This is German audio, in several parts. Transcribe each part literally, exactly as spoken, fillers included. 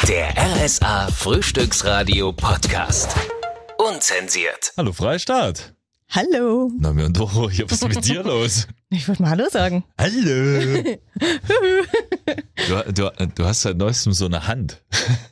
Der R S A Frühstücksradio Podcast. Unzensiert. Hallo Freistaat. Hallo. Na mir und Doro, hier, was ist mit dir los? Ich wollte mal Hallo sagen. Hallo. du, du, du hast seit neuestem so eine Hand.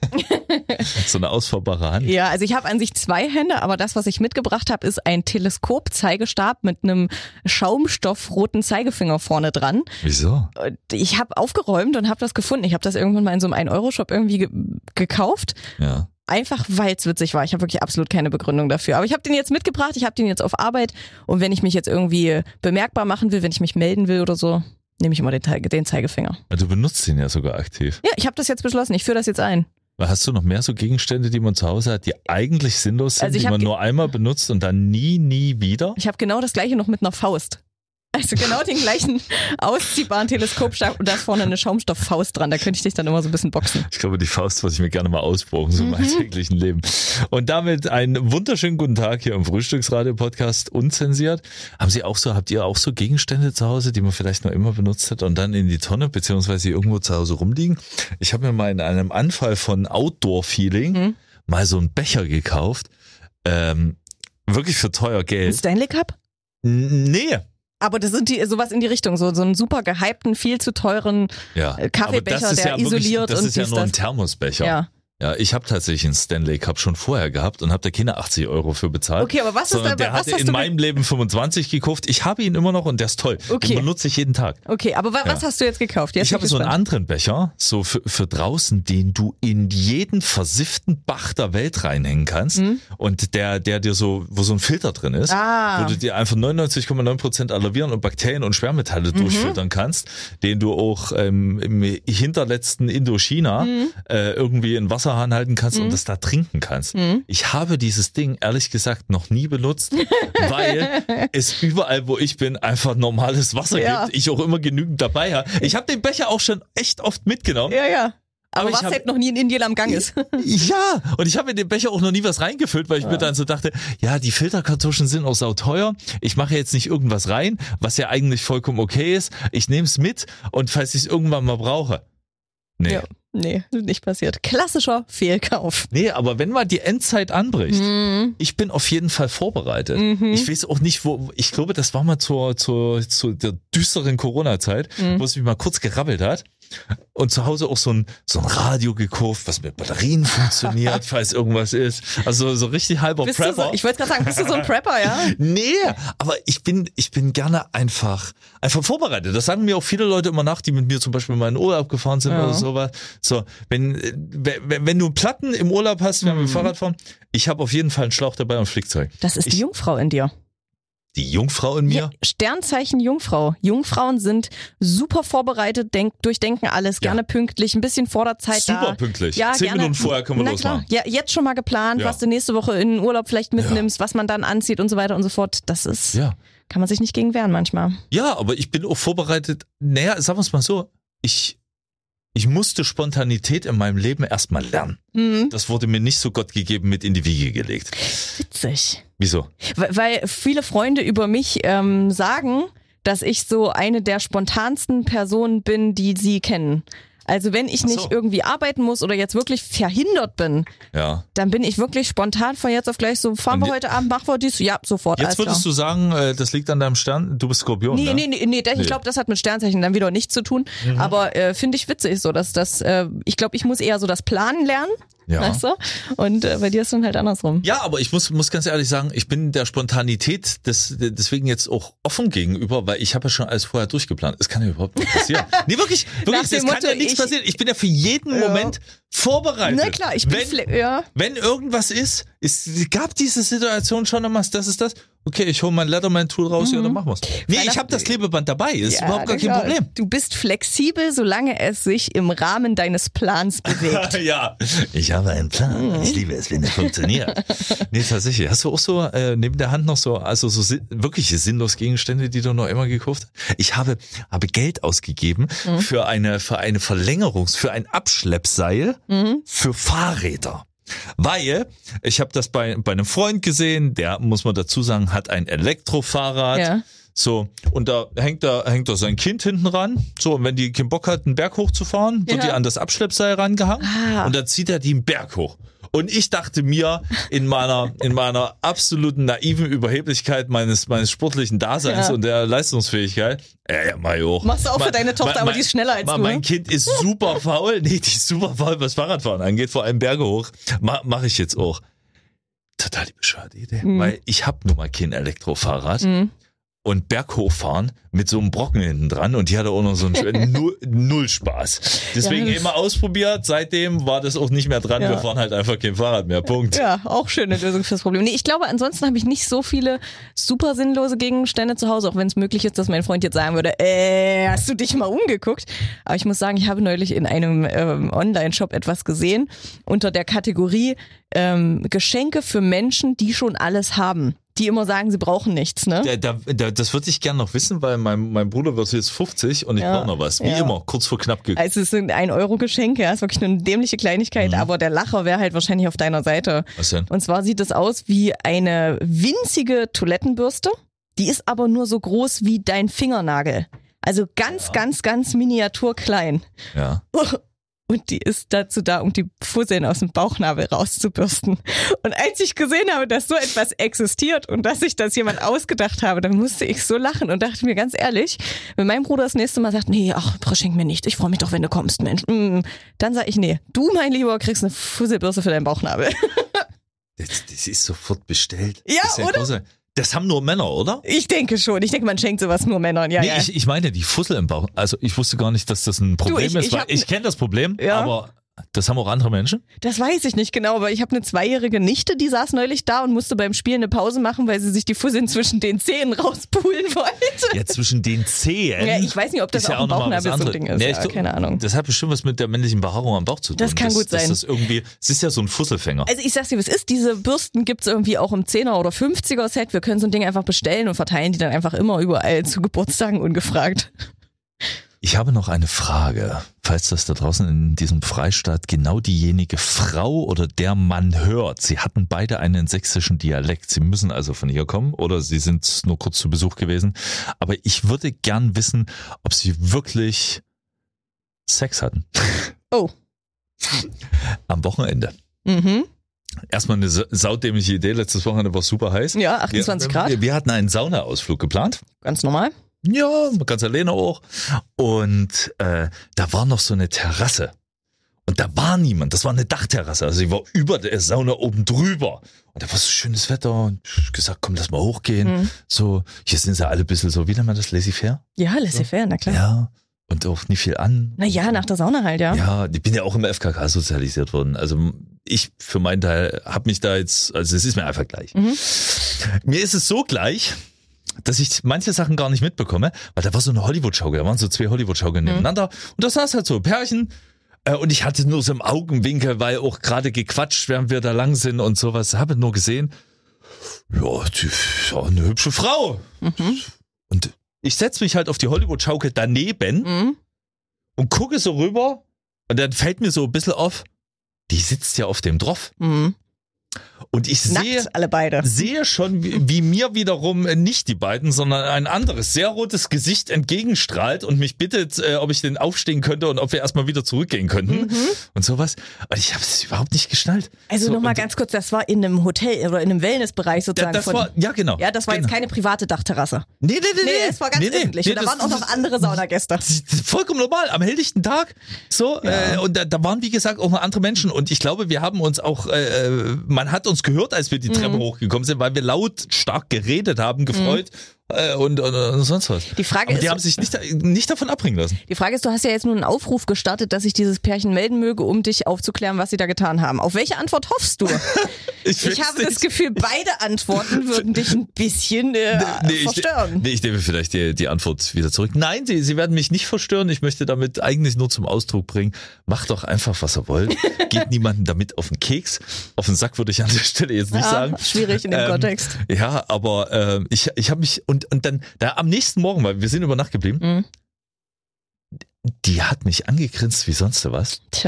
So eine ausfahrbare Hand. Ja, also ich habe an sich zwei Hände, aber das, was ich mitgebracht habe, ist ein Teleskop-Zeigestab mit einem schaumstoffroten Zeigefinger vorne dran. Wieso? Ich habe aufgeräumt und habe das gefunden. Ich habe das irgendwann mal in so einem ein Euro Shop irgendwie ge- gekauft. Ja. Einfach, weil es witzig war. Ich habe wirklich absolut keine Begründung dafür. Aber ich habe den jetzt mitgebracht, ich habe den jetzt auf Arbeit. Und wenn ich mich jetzt irgendwie bemerkbar machen will, wenn ich mich melden will oder so, nehme ich immer den, Teige, den Zeigefinger. Du benutzt den ja sogar aktiv. Ja, ich habe das jetzt beschlossen. Ich führe das jetzt ein. Hast du noch mehr so Gegenstände, die man zu Hause hat, die eigentlich sinnlos sind, Also ich die hab man ge- nur einmal benutzt und dann nie, nie wieder? Ich habe genau das gleiche noch mit einer Faust. Also genau den gleichen ausziehbaren Teleskopstab und da ist vorne eine Schaumstofffaust dran. Da könnte ich dich dann immer so ein bisschen boxen. Ich glaube, die Faust wollte ich mir gerne mal ausprobieren, so in meinem täglichen Leben. Und damit einen wunderschönen guten Tag hier im Frühstücksradio-Podcast Unzensiert. Haben Sie auch so, habt ihr auch so Gegenstände zu Hause, die man vielleicht noch immer benutzt hat und dann in die Tonne beziehungsweise irgendwo zu Hause rumliegen? Ich habe mir mal in einem Anfall von Outdoor-Feeling Mhm. mal so einen Becher gekauft. Ähm, wirklich für teuer Ein Geld. Stanley Cup? N- Nee. Aber das sind die sowas in die Richtung, so, so einen super gehypten, viel zu teuren Ja. äh, Kaffeebecher, Aber das ist der ja wirklich, isoliert das und ist ja dies, nur ein das. Thermosbecher. Ja. Ja, ich habe tatsächlich einen Stanley Cup schon vorher gehabt und habe da keine achtzig Euro für bezahlt. Okay, aber was ist sondern da- der was hatte hast in du meinem Leben fünfundzwanzig gekauft. Ich habe ihn immer noch und der ist toll. Okay. Den benutze ich jeden Tag. Okay, aber wa- Ja. was hast du jetzt gekauft? Jetzt Ich bin habe so einen gespannt. anderen Becher, so für, für draußen, den du in jeden versifften Bach der Welt reinhängen kannst und der, der dir so, wo so ein Filter drin ist, Ah. wo du dir einfach neunundneunzig Komma neun Prozent aller Viren und Bakterien und Schwermetalle Mhm. durchfiltern kannst, den du auch ähm, im hinterletzten Indochina Mhm. äh, irgendwie in Wasserhahn halten kannst und das da trinken kannst. Mhm. Ich habe dieses Ding ehrlich gesagt noch nie benutzt, weil es überall, wo ich bin, einfach normales Wasser Ja. gibt. Ich auch immer genügend dabei habe. Ich habe den Becher auch schon echt oft mitgenommen. Ja, ja. Aber, Aber ich was hab- halt noch nie in Indien am Gang ist. Ja, und ich habe in den Becher auch noch nie was reingefüllt, weil ich mir dann so dachte, ja, die Filterkartuschen sind auch sauteuer. Ich mache jetzt nicht irgendwas rein, was ja eigentlich vollkommen okay ist. Ich nehme es mit und falls ich es irgendwann mal brauche. Nee. Ja. Nee, nicht passiert. Klassischer Fehlkauf. Nee, aber wenn mal die Endzeit anbricht, Mhm. ich bin auf jeden Fall vorbereitet. Ich weiß auch nicht, wo, ich glaube, das war mal zur, zur, zu der düsteren Corona-Zeit, Mhm. wo es mich mal kurz gerabbelt hat. Und zu Hause auch so ein, so ein Radio gekauft, was mit Batterien funktioniert, falls irgendwas ist. Also so richtig halber Bist du Prepper. so, ich wollte gerade sagen, bist du so ein Prepper, ja? Nee, aber ich bin, ich bin gerne einfach, einfach vorbereitet. Das sagen mir auch viele Leute immer nach, die mit mir zum Beispiel mal in Urlaub gefahren sind Ja. oder sowas. So, wenn, äh, wenn, wenn du Platten im Urlaub hast, wenn wir mit dem Fahrrad fahren, ich habe auf jeden Fall einen Schlauch dabei und Flickzeug. Das ist Ich- die Jungfrau in dir. Die Jungfrau in mir? Ja, Sternzeichen Jungfrau. Jungfrauen sind super vorbereitet, denk, durchdenken alles, Ja. gerne pünktlich, ein bisschen vor der Zeit da. Super pünktlich. Ja, Zehn gerne. Minuten vorher können wir Na losmachen. klar. Ja, jetzt schon mal geplant, Ja. was du nächste Woche in den Urlaub vielleicht mitnimmst, was man dann anzieht und so weiter und so fort. Das ist, Ja. kann man sich nicht gegen wehren manchmal. Ja, aber ich bin auch vorbereitet. Naja, sagen wir es mal so. Ich, ich musste Spontanität in meinem Leben erstmal lernen. Mhm. Das wurde mir nicht so Gott gegeben mit in die Wiege gelegt. Witzig. Wieso? Weil, weil viele Freunde über mich ähm, sagen, dass ich so eine der spontansten Personen bin, die sie kennen. Also wenn ich Ach so. nicht irgendwie arbeiten muss oder jetzt wirklich verhindert bin, Ja. dann bin ich wirklich spontan von jetzt auf gleich so, fahren Und wir je- heute Abend, machen wir dies? Ja, sofort, Jetzt alles würdest klar. du sagen, äh, das liegt an deinem Stern, du bist Skorpion, Nee, ne? nee, nee, nee, das- Nee. ich glaube, das hat mit Sternzeichen dann wieder nichts zu tun. Mhm. Aber äh, finde ich witzig so, dass das, äh, ich glaube, ich muss eher so das Planen lernen, Ja. weißt du? Und äh, bei dir ist dann halt andersrum. Ja, aber ich muss, muss ganz ehrlich sagen, ich bin der Spontanität des, deswegen jetzt auch offen gegenüber, weil ich habe ja schon alles vorher durchgeplant. Es kann ja überhaupt nicht passieren. Nee, wirklich, wirklich, Nach dem es kann Motto, ja nichts ich- passieren. Ich bin ja für jeden Ja. Moment vorbereitet. Na klar, ich bin wenn, fle- ja. wenn irgendwas ist, es gab diese Situation schon einmal, das ist das. Okay, ich hole mein Letterman-Tool raus, ja, dann machen wir's. Nee, ich habe das Klebeband dabei, ist Ja, überhaupt gar na kein klar. Problem. Du bist flexibel, solange es sich im Rahmen deines Plans bewegt. Ja, ich habe einen Plan. Ich liebe es, wenn er funktioniert. Nee, tatsächlich. Hast du auch so äh, neben der Hand noch so, also so si- wirkliche sinnlos Gegenstände, die du noch immer gekauft hast? Ich habe habe Geld ausgegeben für eine für eine Verlängerungs, für ein Abschleppseil für Fahrräder. Weil ich habe das bei bei einem Freund gesehen, der, muss man dazu sagen, hat ein Elektrofahrrad. Ja. So, und da hängt da, hängt da sein Kind hinten ran. So, und wenn die keinen Bock hat, einen Berg hochzufahren, wird Ja. die an das Abschleppseil rangehangen. Ah. Und dann zieht er die einen Berg hoch. Und ich dachte mir, in meiner, in meiner absoluten naiven Überheblichkeit meines, meines sportlichen Daseins Ja. und der Leistungsfähigkeit, äh, ja, mach ich auch. Machst du auch für Mein- deine Tochter, mein- aber die ist schneller als mein, du. Mein Kind ist super faul. Nee, die ist super faul, was Fahrradfahren angeht, vor allem Berge hoch. Ma, mach ich jetzt auch. Total die bescheuerte Idee. Mhm. Weil ich hab nun mal kein Elektrofahrrad. Mhm. Und Berghochfahren mit so einem Brocken hinten dran und die hatte auch noch so einen schönen null, null Spaß. Deswegen Ja. immer ausprobiert, seitdem war das auch nicht mehr dran, Ja. wir fahren halt einfach kein Fahrrad mehr, Punkt. Ja, auch schöne Lösung fürs Problem. Nee, ich glaube, ansonsten habe ich nicht so viele super sinnlose Gegenstände zu Hause, auch wenn es möglich ist, dass mein Freund jetzt sagen würde, äh, hast du dich mal umgeguckt? Aber ich muss sagen, ich habe neulich in einem ähm, Online-Shop etwas gesehen unter der Kategorie ähm, Geschenke für Menschen, die schon alles haben. Die immer sagen, sie brauchen nichts, ne? Da, da, da, das würde ich gerne noch wissen, weil mein, mein Bruder wird jetzt fünfzig und ich Ja. brauche noch was. Wie Ja. immer, kurz vor knapp ge- Also es sind ein Euro Geschenke, ja, ist wirklich nur eine dämliche Kleinigkeit, Mhm. aber der Lacher wäre halt wahrscheinlich auf deiner Seite. Was denn? Und zwar sieht es aus wie eine winzige Toilettenbürste, die ist aber nur so groß wie dein Fingernagel. Also ganz, Ja. ganz, ganz miniaturklein. Ja. Und die ist dazu da, um die Fusseln aus dem Bauchnabel rauszubürsten. Und als ich gesehen habe, dass so etwas existiert und dass sich das jemand ausgedacht habe, dann musste ich so lachen und dachte mir ganz ehrlich, wenn mein Bruder das nächste Mal sagt, nee, ach, schenk mir nicht, ich freue mich doch, wenn du kommst, Mensch, mm, dann sag ich, nee, du, mein Lieber, kriegst eine Fusselbürste für deinen Bauchnabel. Das, das ist sofort bestellt. Ja, das ist oder? große- Das haben nur Männer, oder? Ich denke schon. Ich denke, man schenkt sowas nur Männern. Ja, nee, ja. ich, ich meine die Fussel im Bauch. Also ich wusste gar nicht, dass das ein Problem ich- ist, ich weil hab- ich kenne das Problem, Ja. aber das haben auch andere Menschen. Das weiß ich nicht genau, aber ich habe eine zweijährige Nichte, die saß neulich da und musste beim Spielen eine Pause machen, weil sie sich die Fusseln zwischen den Zähnen rauspulen wollte. Ja, zwischen den Zehen. Ja, ich weiß nicht, ob das ist ja auch ein noch mal was Bauchnabel so ein anderes. Ding ist. Nee, Ja, ich glaub, keine Ahnung. Das hat bestimmt was mit der männlichen Behaarung am Bauch zu tun. Das kann gut dass sein. Das irgendwie, es ist ja so ein Fusselfänger. Also ich sag's dir, wie es ist, diese Bürsten gibt's irgendwie auch im zehner oder fünfziger Set. Wir können so ein Ding einfach bestellen und verteilen die dann einfach immer überall zu Geburtstagen ungefragt. Ich habe noch eine Frage. Falls das da draußen in diesem Freistaat genau diejenige Frau oder der Mann hört. Sie hatten beide einen sächsischen Dialekt. Sie müssen also von hier kommen oder sie sind nur kurz zu Besuch gewesen. Aber ich würde gern wissen, ob sie wirklich Sex hatten. Oh. Am Wochenende. Mhm. Erstmal eine sa- saudämliche Idee. Letztes Wochenende war super heiß. Ja, achtundzwanzig wir, Grad. Wir, wir hatten einen Saunaausflug geplant. Ganz normal. Ja, ganz alleine auch. Und äh, da war noch so eine Terrasse. Und da war niemand. Das war eine Dachterrasse. Also ich war über der Sauna oben drüber. Und da war so schönes Wetter. Und ich hab gesagt, komm, lass mal hochgehen. Mhm. So, hier sind sie alle ein bisschen so, wie nennt man das, laissez-faire? Ja, laissez-faire, na klar. Ja. Und auch nicht viel an. Na ja, nach der Sauna halt, ja. Ja, ich bin ja auch im F K K sozialisiert worden. Also ich für meinen Teil habe mich da jetzt, also es ist mir einfach gleich. Mhm. Mir ist es so gleich, dass ich manche Sachen gar nicht mitbekomme, weil da war so eine Hollywood-Schaukel, da waren so zwei Hollywood-Schaukeln nebeneinander und da saß halt so ein Pärchen äh, und ich hatte nur so im Augenwinkel, weil auch gerade gequatscht, während wir da lang sind und sowas, habe nur gesehen, ja, die, ja eine hübsche Frau. Mhm. Und ich setze mich halt auf die Hollywood-Schaukel daneben Mhm. und gucke so rüber und dann fällt mir so ein bisschen auf, die sitzt ja auf dem Droff. Mhm. Und ich sehe, Nackt, alle beide. sehe schon, wie, wie mir wiederum nicht die beiden, sondern ein anderes, sehr rotes Gesicht entgegenstrahlt und mich bittet, äh, ob ich denn aufstehen könnte und ob wir erstmal wieder zurückgehen könnten Mhm. und sowas. Und ich habe es überhaupt nicht geschnallt. Also So, nochmal und- ganz kurz, das war in einem Hotel oder in einem Wellnessbereich Ja, sozusagen. das von, war, ja genau. ja, das war genau. jetzt keine private Dachterrasse. Nee, nee, nee, Nee, es war ganz nee, nee, öffentlich. nee, und da das- waren auch noch andere Saunagäste. Das ist vollkommen normal, am helllichten Tag. So, Ja. äh, und da, da waren, wie gesagt, auch noch andere Menschen. Und ich glaube, wir haben uns auch, äh, man hat uns gehört, als wir die Treppe Mhm. hochgekommen sind, weil wir laut stark geredet haben, gefreut äh, und, und, und sonst was. Die Frage Aber die ist- haben sich nicht, nicht davon abbringen lassen. Die Frage ist, du hast ja jetzt nur einen Aufruf gestartet, dass sich dieses Pärchen melden möge, um dich aufzuklären, was sie da getan haben. Auf welche Antwort hoffst du? Ich, Ich habe das Gefühl, beide Antworten würden dich ein bisschen äh, Nee, ich, verstören. nee, ich nehme vielleicht die, die Antwort wieder zurück. Nein, sie, sie werden mich nicht verstören. Ich möchte damit eigentlich nur zum Ausdruck bringen, macht doch einfach, was ihr wollt. Geht niemandem damit auf den Keks. Auf den Sack würde ich an der Stelle jetzt nicht Ja, sagen. schwierig in dem Ähm, Kontext. Ja, aber äh, ich, ich habe mich, und, und dann, da am nächsten Morgen, weil wir sind über Nacht geblieben, Mhm. die hat mich angegrinst wie sonst was. Tja.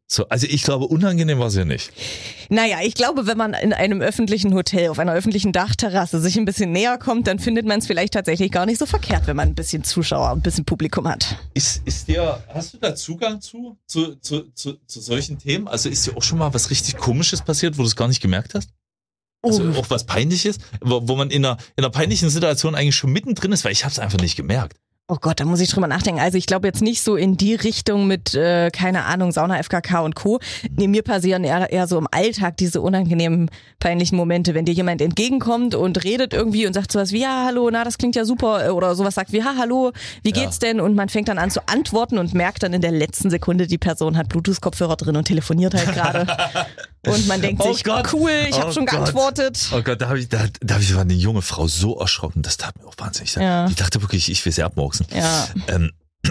So, also ich glaube, unangenehm war es ja nicht. Naja, ich glaube, wenn man in einem öffentlichen Hotel, auf einer öffentlichen Dachterrasse sich ein bisschen näher kommt, dann findet man es vielleicht tatsächlich gar nicht so verkehrt, wenn man ein bisschen Zuschauer, ein bisschen Publikum hat. Ist, ist dir, hast du da Zugang zu, zu, zu, zu, zu solchen Themen? Also ist dir auch schon mal was richtig Komisches passiert, wo du es gar nicht gemerkt hast? Also Oh. auch was Peinliches, wo, wo man in einer, in einer peinlichen Situation eigentlich schon mittendrin ist, weil ich habe es einfach nicht gemerkt. Oh Gott, da muss ich drüber nachdenken. Also ich glaube jetzt nicht so in die Richtung mit, äh, keine Ahnung, Sauna, F K K und Co. Nee, mir passieren eher, eher so im Alltag diese unangenehmen, peinlichen Momente, wenn dir jemand entgegenkommt und redet irgendwie und sagt sowas wie, ja, hallo, na, das klingt ja super, oder sowas sagt wie, ha, hallo, wie geht's Ja. denn? Und man fängt dann an zu antworten und merkt dann in der letzten Sekunde, die Person hat Bluetooth-Kopfhörer drin und telefoniert halt gerade. Und man denkt Oh sich, Gott. cool, ich habe Oh schon Gott. geantwortet. Oh Gott, da habe ich, da, da hab ich war eine junge Frau so erschrocken, das tat mir auch wahnsinnig leid. Ja. Die dachte wirklich, ich will sie abmurksen. Ja. Ähm,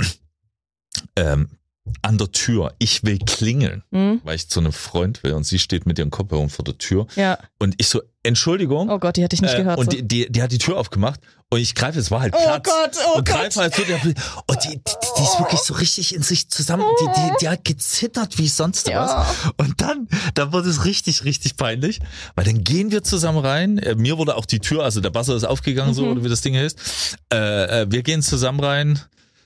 ähm, an der Tür, ich will klingeln, Hm? weil ich zu einem Freund will und sie steht mit ihren Kopfhörern vor der Tür Ja. und ich so, Entschuldigung. Oh Gott, die hatte ich nicht Äh, gehört. und so. die, die, die hat die Tür aufgemacht und ich greife, es war halt Oh Platz. Gott, oh und Gott. greife halt so, der, und die, die, die ist wirklich so richtig in sich zusammen, die, die, die hat gezittert wie sonst Ja. was. Und dann, dann wurde es richtig, richtig peinlich, weil dann gehen wir zusammen rein, äh, mir wurde auch die Tür, also der Buzzer ist aufgegangen, so, Mhm. oder wie das Ding heißt. Äh, äh, wir gehen zusammen rein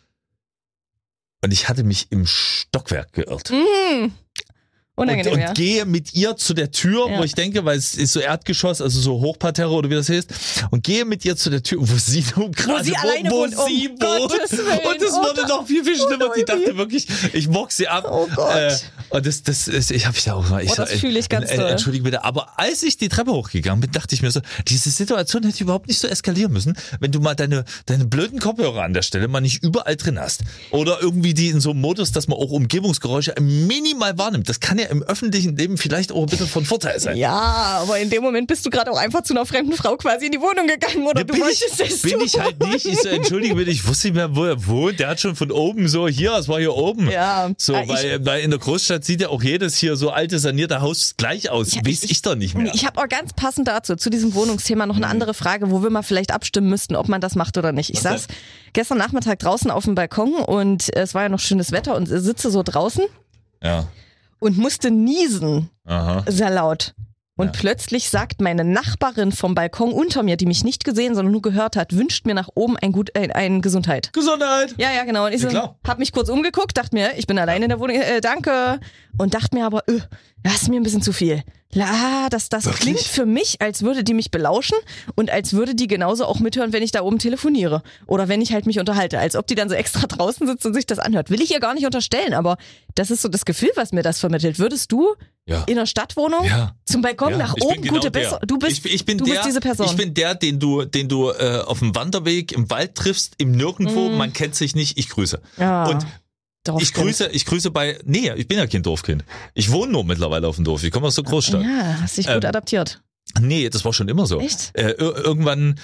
und ich hatte mich im Stockwerk geirrt. Mhm. Unangenehm, und, und ja. gehe mit ihr zu der Tür, Ja. wo ich denke, weil es ist so Erdgeschoss, also so Hochparterre oder wie das heißt, und gehe mit ihr zu der Tür, wo sie nun gerade sie alleine wo, wo wohnt, um sie wohnt. Gottes Willen. Und es Oh, wurde da- noch viel, viel schlimmer. oh, Die nein. dachte wirklich, ich mock sie ab. Oh Gott. Äh, und das, das ist, ich habe ich da auch mal. Ich Oh, das sag, fühle ich ganz äh, doll. Entschuldige bitte, aber als ich die Treppe hochgegangen bin, dachte ich mir so, diese Situation hätte überhaupt nicht so eskalieren müssen, wenn du mal deine, deine blöden Kopfhörer an der Stelle mal nicht überall drin hast. Oder irgendwie die in so einem Modus, dass man auch Umgebungsgeräusche minimal wahrnimmt. Das kann ja im öffentlichen Leben vielleicht auch ein bisschen von Vorteil sein. Ja, aber in dem Moment bist du gerade auch einfach zu einer fremden Frau quasi in die Wohnung gegangen oder Ja, du bin wolltest ich, es bin tun. ich halt nicht. Ich so, entschuldige bitte, ich wusste nicht mehr, wo er wohnt. Der hat schon von oben so, hier, es war hier oben. Ja. So, Ah, ich- weil, weil in der Großstadt sieht ja auch jedes hier so alte, sanierte Haus gleich aus. Ja, Weiß ich, doch nicht mehr. Ich habe auch ganz passend dazu, zu diesem Wohnungsthema noch eine andere Frage, wo wir mal vielleicht abstimmen müssten, ob man das macht oder nicht. Ich Was saß denn? gestern Nachmittag draußen auf dem Balkon und es war ja noch schönes Wetter und sitze so draußen Ja. und musste niesen, Aha. sehr laut. Und Ja. plötzlich sagt meine Nachbarin vom Balkon unter mir, die mich nicht gesehen, sondern nur gehört hat, wünscht mir nach oben ein gut, ein, ein Gesundheit. Gesundheit. Ja, ja, genau. Und ich Ja, so, klar. hab mich kurz umgeguckt, dachte mir, ich bin allein in der Wohnung, äh, danke. Und dachte mir aber, äh, das ist mir ein bisschen zu viel. La, das, das Wirklich? klingt für mich, als würde die mich belauschen und als würde die genauso auch mithören, wenn ich da oben telefoniere. Oder wenn ich halt mich unterhalte. Als ob die dann so extra draußen sitzt und sich das anhört. Will ich ihr gar nicht unterstellen, aber das ist so das Gefühl, was mir das vermittelt. Würdest du Ja. in einer Stadtwohnung Ja. zum Balkon Ja, nach ich bin oben genau gute der. Besser? Du bist, ich, ich bin du der, bist diese Person. Ich bin der, den du, den du äh, auf dem Wanderweg im Wald triffst, im Nirgendwo, Mhm. man kennt sich nicht, ich grüße. ja, Und Dorfkind. ich grüße, ich grüße bei, nee, ich bin ja kein Dorfkind. Ich wohne nur mittlerweile auf dem Dorf. Ich komme aus der Großstadt. Ja, hast dich gut Ähm, adaptiert. Nee, das war schon immer so. Echt? Äh, ir- irgendwann,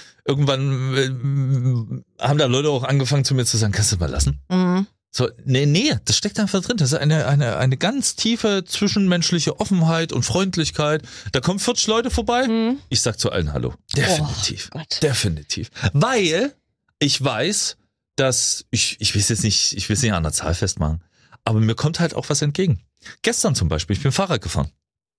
irgendwann äh, haben da Leute auch angefangen zu mir zu sagen, kannst du das mal lassen? Mhm. So, nee, nee, das steckt einfach drin. Das ist eine, eine, eine ganz tiefe zwischenmenschliche Offenheit und Freundlichkeit. Da kommen vierzig Leute vorbei. Mhm. Ich sag zu allen Hallo. Definitiv. Oh Gott. Definitiv. Weil ich weiß, dass, ich, ich will es jetzt nicht, ich will es nicht an der Zahl festmachen, aber mir kommt halt auch was entgegen. Gestern zum Beispiel, ich bin Fahrrad gefahren.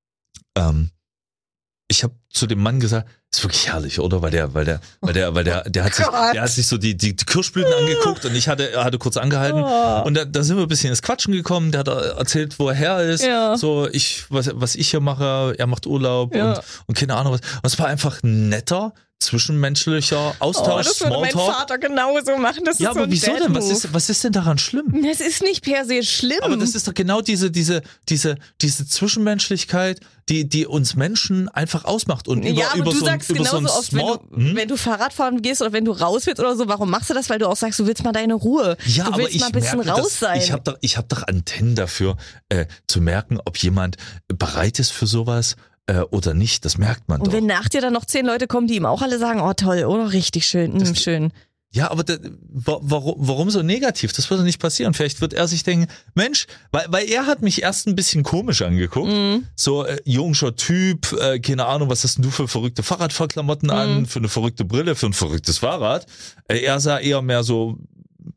Ähm, ich habe zu dem Mann gesagt, ist wirklich herrlich, oder? Weil der, weil der, weil der, weil der, der hat sich, Gott. der hat sich so die, die, die Kirschblüten angeguckt und ich hatte, er hatte kurz angehalten Oh. und da, da sind wir ein bisschen ins Quatschen gekommen. Der hat erzählt, wo er her ist. Ja. So, ich, was, was ich hier mache, er macht Urlaub Ja. und, und keine Ahnung was. Und es war einfach ein netter, zwischenmenschlicher Oh, Austausch, das würde mein Smalltalk. Vater genauso machen. Das Ja, ist so aber ein wieso denn? Was Dad-Move. ist, was ist denn daran schlimm? Es ist nicht per se schlimm. Aber das ist doch genau diese, diese, diese, diese Zwischenmenschlichkeit, die, die uns Menschen einfach ausmacht. Und über, ja, aber über du so ein, sagst über so ein genauso oft, wenn Small, du, Hm? wenn du Fahrradfahren gehst oder wenn du raus willst oder so, warum machst du das? Weil du auch sagst, du willst mal deine Ruhe. Ja, du aber willst ich mal ein bisschen merke, raus dass, sein. ich habe doch, ich hab doch Antennen dafür, äh, zu merken, ob jemand bereit ist für sowas äh, oder nicht. Das merkt man Und doch. wenn nach dir dann noch zehn Leute kommen, die ihm auch alle sagen, oh toll, oder richtig schön, mm, Das- schön. Ja, aber da, wa- warum, warum so negativ? Das würde nicht passieren. Vielleicht wird er sich denken, Mensch, weil, weil er hat mich erst ein bisschen komisch angeguckt. Mhm. So äh, jungscher Typ, äh, keine Ahnung, was hast denn du für verrückte Fahrradfahrklamotten Mhm. an, für eine verrückte Brille, für ein verrücktes Fahrrad. Äh, er sah eher mehr so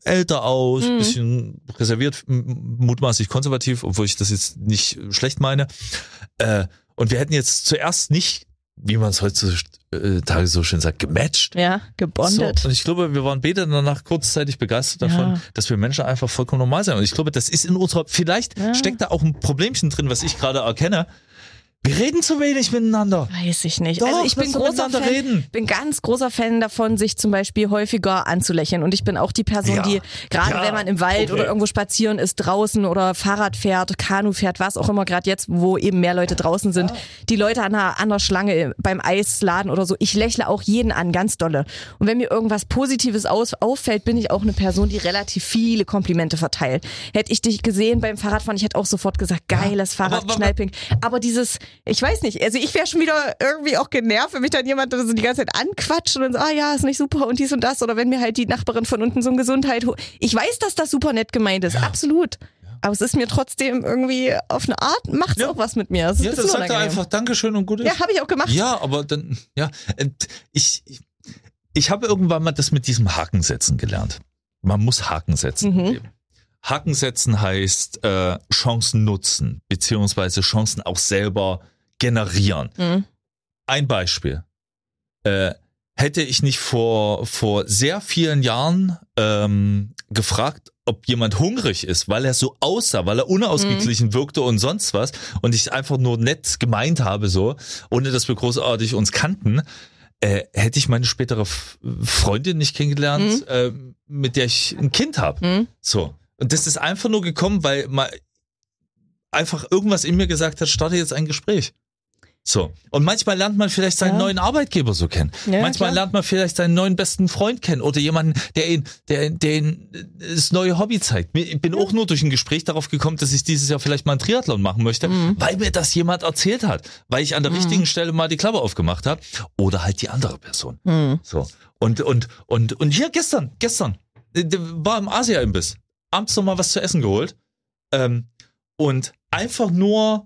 älter aus, Mhm. bisschen reserviert, m- mutmaßlich konservativ, obwohl ich das jetzt nicht schlecht meine. Äh, und wir hätten jetzt zuerst nicht, wie man es heutzutage so schön sagt, gematcht. Ja, gebondet. So, und ich glaube, wir waren beide danach kurzzeitig begeistert davon, Ja. dass wir Menschen einfach vollkommen normal sind. Und ich glaube, das ist in unserer, vielleicht Ja. steckt da auch ein Problemchen drin, was ich gerade erkenne. Wir reden zu wenig miteinander. Weiß ich nicht. Doch, also ich bin lass doch großer miteinander Fan, reden. bin ganz großer Fan davon, sich zum Beispiel häufiger anzulächeln. Und ich bin auch die Person, Ja. die gerade Ja. wenn man im Wald Okay. oder irgendwo spazieren ist, draußen oder Fahrrad fährt, Kanu fährt, was auch immer, gerade jetzt, wo eben mehr Leute draußen sind, die Leute an der, an der Schlange beim Eisladen oder so, ich lächle auch jeden an, ganz dolle. Und wenn mir irgendwas Positives aus, auffällt, bin ich auch eine Person, die relativ viele Komplimente verteilt. Hätte ich dich gesehen beim Fahrradfahren, ich hätte auch sofort gesagt, geiles aber- Fahrrad, aber- Knallpink. Aber dieses, ich weiß nicht, also ich wäre schon wieder irgendwie auch genervt, wenn mich dann jemand so die ganze Zeit anquatscht und dann so, ah ja, ist nicht super und dies und das. Oder wenn mir halt die Nachbarin von unten so ein Gesundheit, ho- ich weiß, dass das super nett gemeint ist, absolut. Aber es ist mir trotzdem irgendwie auf eine Art, macht's Ja. auch was mit mir. Es ist Ja, ein das bisschen sagt er unangenehm. einfach Dankeschön und gut ist. Ja, habe ich auch gemacht. Ja, aber dann, ja, und ich, ich, ich habe irgendwann mal das mit diesem Hakensetzen gelernt. Man muss Haken setzen. Mhm. im Leben. Haken setzen heißt äh, Chancen nutzen, beziehungsweise Chancen auch selber generieren. Mhm. Ein Beispiel. Äh, hätte ich nicht vor, vor sehr vielen Jahren ähm, gefragt, ob jemand hungrig ist, weil er so aussah, weil er unausgeglichen Mhm. wirkte und sonst was und ich einfach nur nett gemeint habe so, ohne dass wir großartig uns kannten, äh, hätte ich meine spätere F- Freundin nicht kennengelernt, Mhm. äh, mit der ich ein Kind habe. Mhm. So. Und das ist einfach nur gekommen, weil mal einfach irgendwas in mir gesagt hat, starte jetzt ein Gespräch. So. Und manchmal lernt man vielleicht seinen Ja. neuen Arbeitgeber so kennen. Ja, manchmal klar. lernt man vielleicht seinen neuen besten Freund kennen oder jemanden, der ihn, der, der ihn das neue Hobby zeigt. Ich bin auch nur durch ein Gespräch darauf gekommen, dass ich dieses Jahr vielleicht mal einen Triathlon machen möchte, Mhm. weil mir das jemand erzählt hat, weil ich an der richtigen Stelle mal die Klappe aufgemacht habe oder halt die andere Person. Mhm. So. Und, und, und, und hier gestern, gestern, äh, war im Asia-Imbiss, abends noch mal was zu essen geholt, ähm, und einfach nur,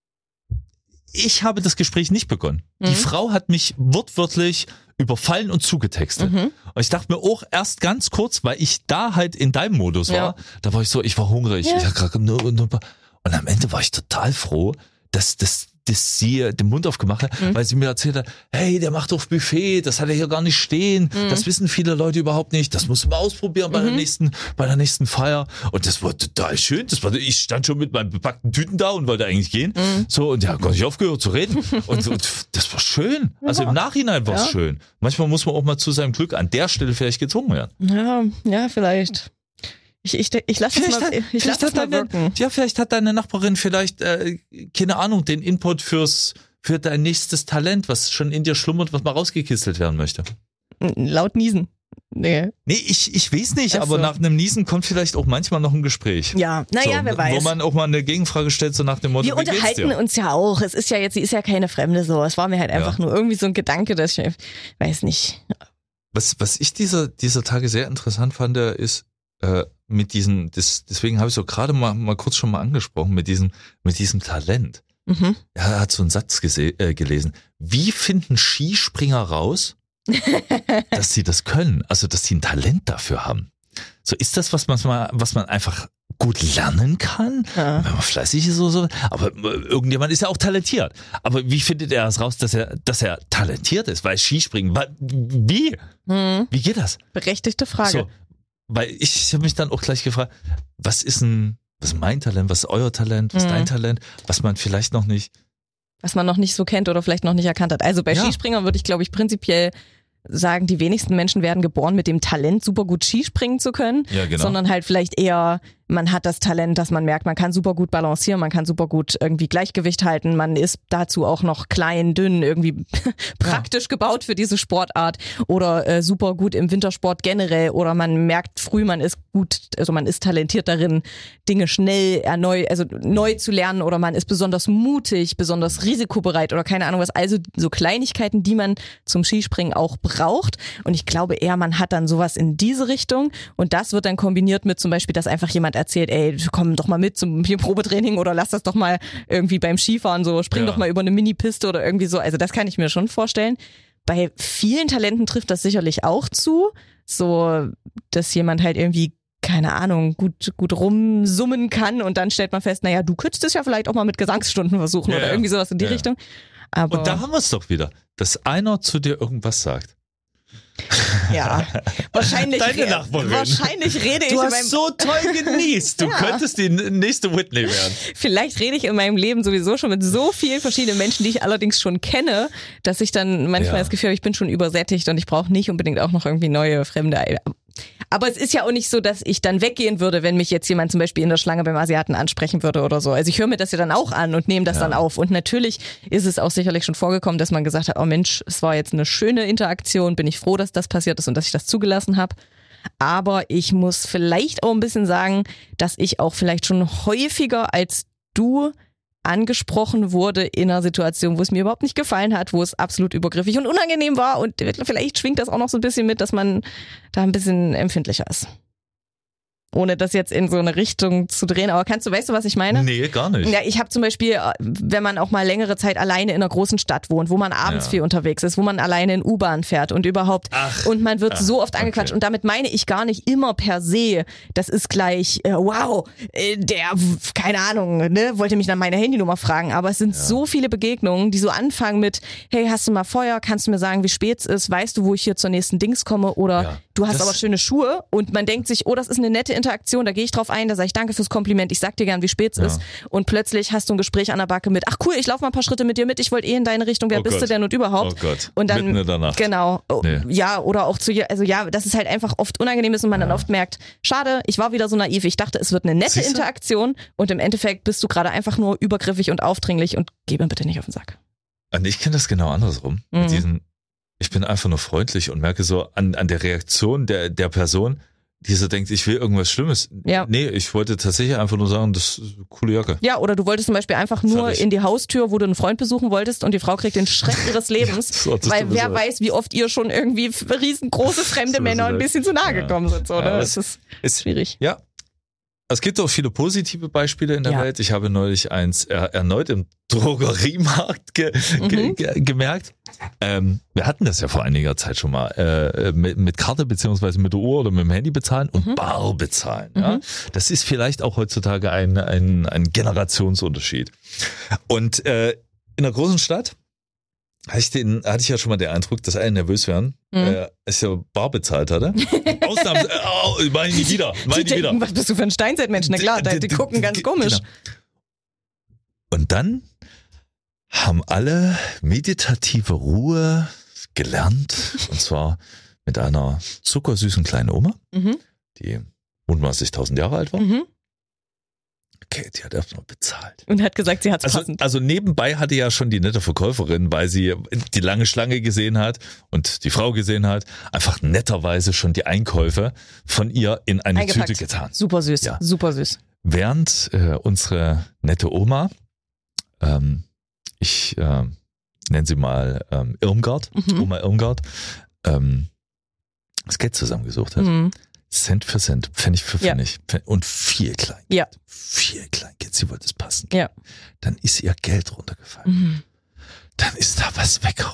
ich habe das Gespräch nicht begonnen. Die Mhm. Frau hat mich wortwörtlich überfallen und zugetextet. Mhm. Und ich dachte mir auch erst ganz kurz, weil ich da halt in deinem Modus war, Ja. da war ich so, ich war hungrig. Ja. Ich hab grad nur, nur, und am Ende war ich total froh, dass, dass, dass sie den Mund aufgemacht hat, Mhm. weil sie mir erzählt hat, hey, der macht doch Buffet, das hat er hier gar nicht stehen. Mhm. Das wissen viele Leute überhaupt nicht. Das musst du mal ausprobieren bei der Mhm. nächsten, bei der nächsten Feier. Und das war total schön. Das war, ich stand schon mit meinen bepackten Tüten da und wollte eigentlich gehen. Mhm. So, und ja, gar nicht aufgehört zu reden. Und, und das war schön. Also im Nachhinein war es Ja. schön. Manchmal muss man auch mal zu seinem Glück an der Stelle vielleicht gezwungen werden. Ja, ja, vielleicht. Ich, ich, ich lasse es Vielleicht mal, hat, ich vielleicht lass es hat mal deine, wirken. ja, vielleicht hat deine Nachbarin vielleicht, äh, keine Ahnung, den Input fürs, für dein nächstes Talent, was schon in dir schlummert, was mal rausgekitzelt werden möchte. Laut niesen. Nee. Nee, ich, ich weiß nicht, Ach aber so. nach einem Niesen kommt vielleicht auch manchmal noch ein Gespräch. Ja, naja, So, wer weiß. Wo man auch mal eine Gegenfrage stellt, so nach dem Motto, Wir wie geht's unterhalten dir? uns ja auch. Es ist ja jetzt, sie ist ja keine Fremde so. Es war mir halt einfach Ja. nur irgendwie so ein Gedanke, dass ich weiß nicht. Was, was ich dieser, dieser Tage sehr interessant fand, ist, äh, mit diesem, das, deswegen habe ich so gerade mal, mal kurz schon mal angesprochen, mit diesem, mit diesem Talent. Mhm. Er hat so einen Satz gese- äh, gelesen. Wie finden Skispringer raus, dass sie das können? Also, dass sie ein Talent dafür haben. So, ist das was, was man, was man einfach gut lernen kann? Ja. Wenn man fleißig ist oder so. Aber äh, irgendjemand ist ja auch talentiert. Aber wie findet er es raus, dass er, dass er talentiert ist? Weil Skispringen, wa- wie? Hm. Wie geht das? Berechtigte Frage. So, weil ich habe mich dann auch gleich gefragt, was ist ein, was ist mein Talent, was ist euer Talent, was ist Mhm. dein Talent, was man vielleicht noch nicht. Was man noch nicht so kennt oder vielleicht noch nicht erkannt hat. Also bei Ja. Skispringern würde ich, glaube ich, prinzipiell sagen, die wenigsten Menschen werden geboren mit dem Talent, super gut Skispringen zu können, Ja, genau. sondern halt vielleicht eher, man hat das Talent, dass man merkt, man kann super gut balancieren, man kann super gut irgendwie Gleichgewicht halten, man ist dazu auch noch klein, dünn, irgendwie praktisch gebaut für diese Sportart oder äh, super gut im Wintersport generell oder man merkt früh, man ist gut, also man ist talentiert darin, Dinge schnell erneu, also neu zu lernen oder man ist besonders mutig, besonders risikobereit oder keine Ahnung was, also so Kleinigkeiten, die man zum Skispringen auch braucht und ich glaube eher, man hat dann sowas in diese Richtung und das wird dann kombiniert mit zum Beispiel, dass einfach jemand erzählt, ey, komm doch mal mit zum hier Probetraining oder lass das doch mal irgendwie beim Skifahren so, spring Ja. doch mal über eine Mini-Piste oder irgendwie so, also das kann ich mir schon vorstellen. Bei vielen Talenten trifft das sicherlich auch zu, so, dass jemand halt irgendwie keine Ahnung, gut, gut rumsummen kann und dann stellt man fest, naja, du könntest es ja vielleicht auch mal mit Gesangsstunden versuchen Ja, oder ja. irgendwie sowas in die Ja. Richtung. Aber Und da haben wir es doch wieder, dass einer zu dir irgendwas sagt. ja, wahrscheinlich, Deine Nachbarin. wahrscheinlich rede ich Du in hast meinem, so toll genießt. Du Ja. könntest die nächste Whitney werden. vielleicht rede ich in meinem Leben sowieso schon mit so vielen verschiedenen Menschen, die ich allerdings schon kenne, dass ich dann manchmal Ja. das Gefühl habe, ich bin schon übersättigt und ich brauche nicht unbedingt auch noch irgendwie neue Fremde. Aber es ist ja auch nicht so, dass ich dann weggehen würde, wenn mich jetzt jemand zum Beispiel in der Schlange beim Asiaten ansprechen würde oder so. Also ich höre mir das ja dann auch an und nehme das Ja. dann auf. Und natürlich ist es auch sicherlich schon vorgekommen, dass man gesagt hat, oh Mensch, es war jetzt eine schöne Interaktion, bin ich froh, dass das passiert ist und dass ich das zugelassen habe. Aber ich muss vielleicht auch ein bisschen sagen, dass ich auch vielleicht schon häufiger als du angesprochen wurde in einer Situation, wo es mir überhaupt nicht gefallen hat, wo es absolut übergriffig und unangenehm war und vielleicht schwingt das auch noch so ein bisschen mit, dass man da ein bisschen empfindlicher ist. Ohne das jetzt in so eine Richtung zu drehen. Aber kannst du, weißt du, was ich meine? Nee, gar nicht. Ja, ich habe zum Beispiel, wenn man auch mal längere Zeit alleine in einer großen Stadt wohnt, wo man abends Ja. viel unterwegs ist, wo man alleine in U-Bahn fährt und überhaupt Ach, und man wird ach, so oft angequatscht okay. und damit meine ich gar nicht immer per se, das ist gleich, äh, wow, äh, der, keine Ahnung, ne, wollte mich nach meiner Handynummer fragen, aber es sind Ja. so viele Begegnungen, die so anfangen mit, hey, hast du mal Feuer, kannst du mir sagen, wie spät es ist, weißt du, wo ich hier zur nächsten Dings komme oder Ja. du hast Das- aber schöne Schuhe und man denkt sich, oh, das ist eine nette Interaktion, da gehe ich drauf ein, da sage ich danke fürs Kompliment, ich sag dir gern, wie spät es Ja. ist und plötzlich hast du ein Gespräch an der Backe mit, ach cool, ich laufe mal ein paar Schritte mit dir mit, ich wollte eh in deine Richtung, wer Oh bist Gott. du denn und überhaupt? Oh Gott. Und dann, Mitten in der Nacht. genau, oh, Nee. ja, oder auch zu, also ja, dass es halt einfach oft unangenehm ist und man dann oft merkt, schade, ich war wieder so naiv, ich dachte, es wird eine nette Siehste? Interaktion und im Endeffekt bist du gerade einfach nur übergriffig und aufdringlich und geh mir bitte nicht auf den Sack. Und ich kenne das genau andersrum. Mhm. Mit diesen, ich bin einfach nur freundlich und merke so an, an der Reaktion der, der Person, die so denkt, ich will irgendwas Schlimmes. Ja. Nee, ich wollte tatsächlich einfach nur sagen, das ist eine coole Jacke. Ja, oder du wolltest zum Beispiel einfach nur Fertig. in die Haustür, wo du einen Freund besuchen wolltest und die Frau kriegt den Schreck ihres Lebens, das hattest weil du wer gesagt. weiß, wie oft ihr schon irgendwie riesengroße fremde So Männer ist ein es. bisschen zu nahe Ja. gekommen sind. So, Ja, ne? aber Das ist Es, schwierig. ja, es gibt auch viele positive Beispiele in der Ja. Welt. Ich habe neulich eins er, erneut im Drogeriemarkt ge, ge, Mhm. ge, gemerkt. Ähm, wir hatten das ja vor einiger Zeit schon mal. Äh, mit, mit Karte beziehungsweise mit der Uhr oder mit dem Handy bezahlen und Mhm. bar bezahlen. Ja? Mhm. Das ist vielleicht auch heutzutage ein, ein, ein Generationsunterschied. Und äh, in einer großen Stadt hatte ich, den, hatte ich ja schon mal den Eindruck, dass alle nervös werden, Mhm. äh, als er bar bezahlt hatte. Ausnahms, äh, oh, mach ich nie wieder, mach Die ich nie wieder. denken, was bist du für ein Steinzeitmensch? Na klar, die, die gucken ganz komisch. Genau. Und dann haben alle meditative Ruhe gelernt, und zwar mit einer zuckersüßen kleinen Oma, Mhm. die mutmaßlich tausend Jahre alt war. Mhm. Okay, die hat erstmal bezahlt. Und hat gesagt, sie hat's Also, passend. also nebenbei hatte ja schon die nette Verkäuferin, weil sie die lange Schlange gesehen hat und die Frau gesehen hat, einfach netterweise schon die Einkäufe von ihr in eine Eingepackt. Tüte getan. Super süß, Ja. super süß. Während äh, unsere nette Oma, ähm, ich äh, nenne sie mal ähm, Irmgard, Mhm. Oma Irmgard, ähm, das Geld zusammengesucht hat. Mhm. Cent für Cent, Pfennig für Ja. Pfennig. Pfen- Und viel Kleingeld. Ja. Viel Kleingeld, sie wollte es passen. Ja. Dann ist ihr Geld runtergefallen. Mhm. Dann ist da was weggerollt.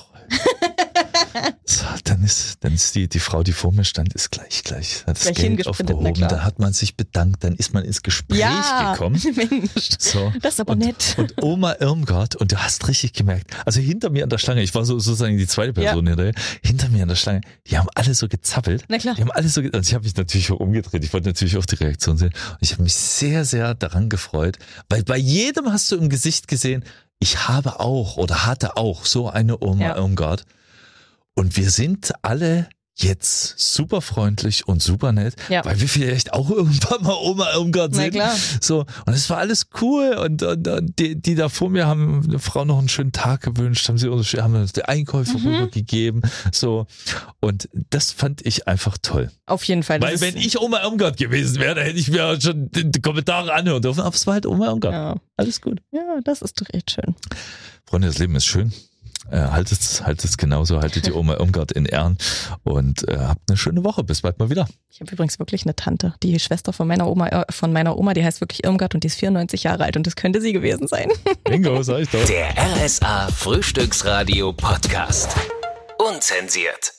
So, dann ist, dann ist die, die Frau, die vor mir stand, ist gleich, gleich, hat das Gleich Geld hingesprintet, na aufgehoben, klar. da hat man sich bedankt, dann ist man ins Gespräch Ja, gekommen. Mensch, So. das ist aber und, nett. Und Oma Irmgard, und du hast richtig gemerkt, also hinter mir an der Schlange, ich war so, sozusagen die zweite Person hinterher, hinter mir an der Schlange, die haben alle so gezappelt. Na klar. Die haben alle so, ge- also ich habe mich natürlich auch umgedreht, ich wollte natürlich auch die Reaktion sehen. Und ich habe mich sehr, sehr daran gefreut, weil bei jedem hast du im Gesicht gesehen, ich habe auch oder hatte auch so eine Oma Ja. Irmgard. Und wir sind alle jetzt super freundlich und super nett, Ja. weil wir vielleicht auch irgendwann mal Oma Irmgard Na sind. klar. So, und es war alles cool. Und, und, und die, die da vor mir haben eine Frau noch einen schönen Tag gewünscht, haben sie uns, haben uns die Einkäufe Mhm. rübergegeben. So. Und das fand ich einfach toll. Auf jeden Fall. Das Weil ist- wenn ich Oma Irmgard gewesen wäre, dann hätte ich mir schon die die Kommentare anhören dürfen. Aber es war halt Oma Irmgard. ja. Alles gut. ja, das ist doch echt schön. Freunde, das Leben ist schön. Äh, haltet es haltet es genauso, haltet die Oma Irmgard in Ehren und äh, habt eine schöne Woche. Bis bald mal wieder. Ich habe übrigens wirklich eine Tante, die Schwester von meiner Oma, äh, von meiner Oma, die heißt wirklich Irmgard und die ist vierundneunzig Jahre alt und das könnte sie gewesen sein. Bingo, sag ich doch. Der R S A Frühstücksradio Podcast. Unzensiert.